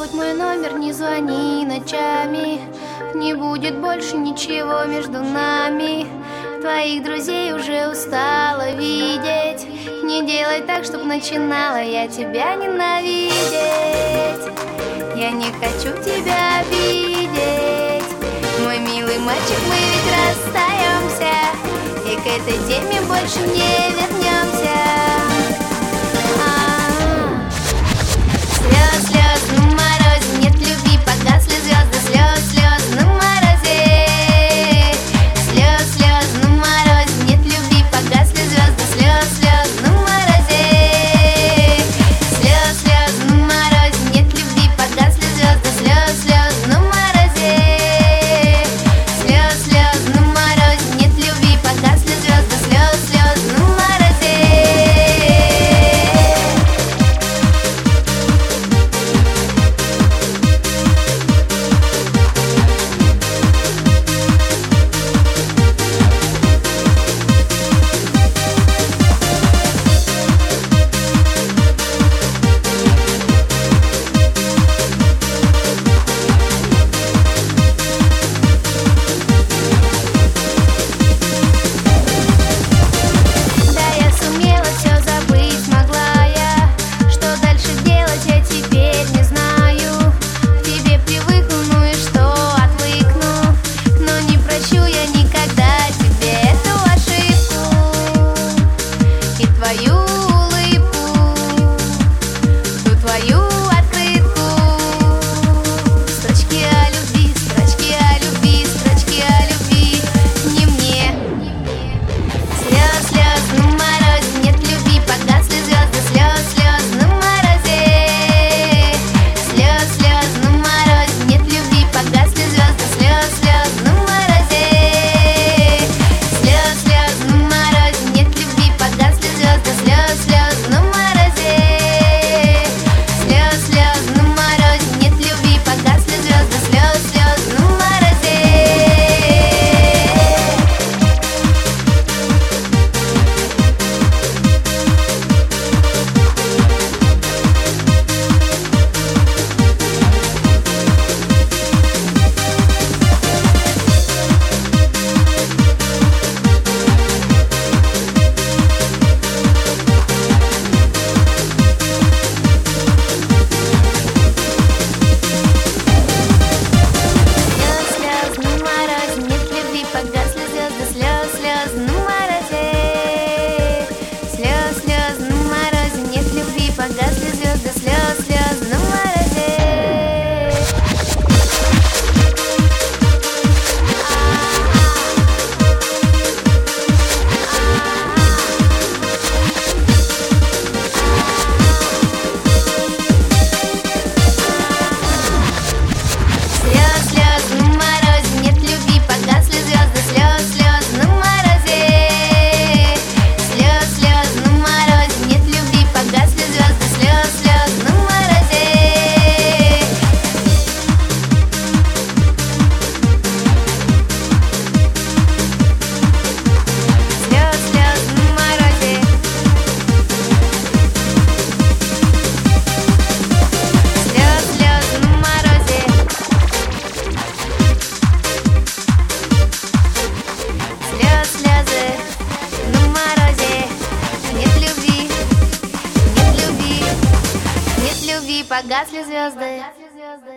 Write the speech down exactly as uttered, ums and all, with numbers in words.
забудь мой номер, не звони ночами. Не будет больше ничего между нами. Твоих друзей уже устала видеть. Не делай так, чтоб начинала я тебя ненавидеть. Я не хочу тебя обидеть. Мой милый мальчик, мы ведь расстаемся, и к этой теме больше не вернемся. Слез, слез на морозе, нет любви, погасли звезды. Слез, слез на морозе. Слез, слез на морозе, нет любви, погасли звезды. Слез, слез на морозе. Слез, слез на морозе, нет любви, погасли звезды. Слез, слез на морозе. Слез, слез на морозе, нет любви, погасли звезды. Слез, слез на морозе. Твою улыбку, ту твою открытку. Строчки о любви, строчки о любви, строчки о любви. Не мне. Слез, слез на морозе, нет любви, погасли звезды. Слез, слез на морозе. Слез, слез на морозе, нет любви, погасли звезды. Слез, слез на морозе. Слез, слез на морозе, нет любви, погасли звезды. Слез, слез на морозе. Слез, слез на морозе, нет любви, погасли звезды. Слез, слез на морозе. Погасли звезды, слез, слез на морозе. Слез, слез на морозе, нет любви, погасли звезды. Слез, слез на морозе. Слез, слез на морозе, нет любви, погасли звезды. Слез, слез на морозе. Слез, слез на морозе. Слез, слез на морозе. Слез, слезы на морозе. Нет любви, нет любви, нет любви, погасли звезды.